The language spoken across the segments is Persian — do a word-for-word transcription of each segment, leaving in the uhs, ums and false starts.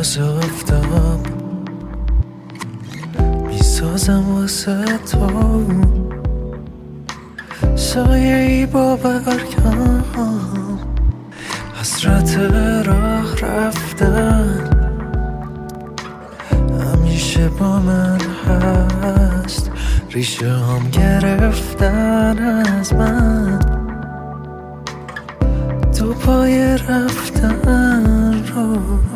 از آفتاب میسازم واسه تو سایه ای با برگم حسرت راه رفتن همیشه با من هست ریشه هم گرفتن از من تو پای رفتن رو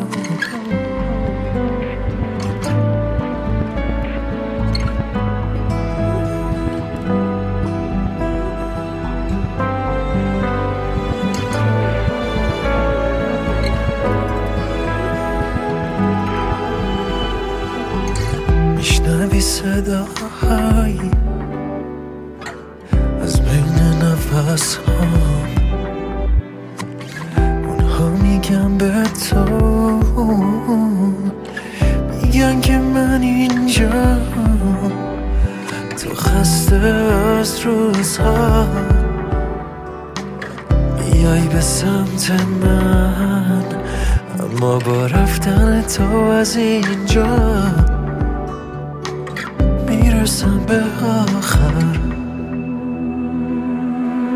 میشنوی صداهایی از بین نفس هام اونها میگن به تو میگن که من اینجا تو خسته از روزها بیای به سمت من اما با رفتن تو از اینجا میرسم به آخر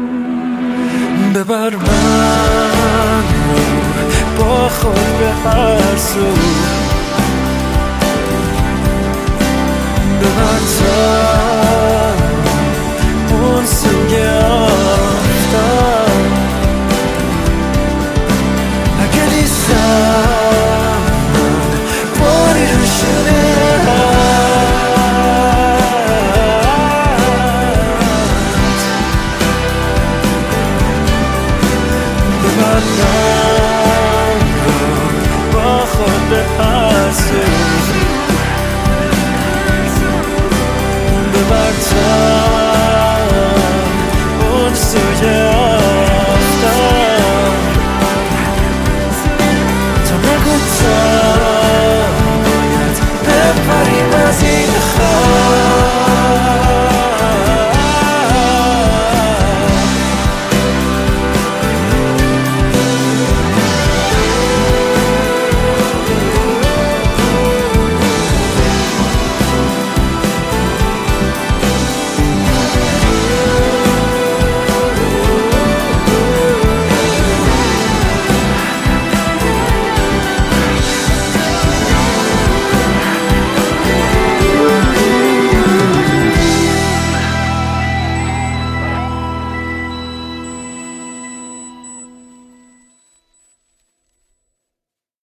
ببر من با خود به هر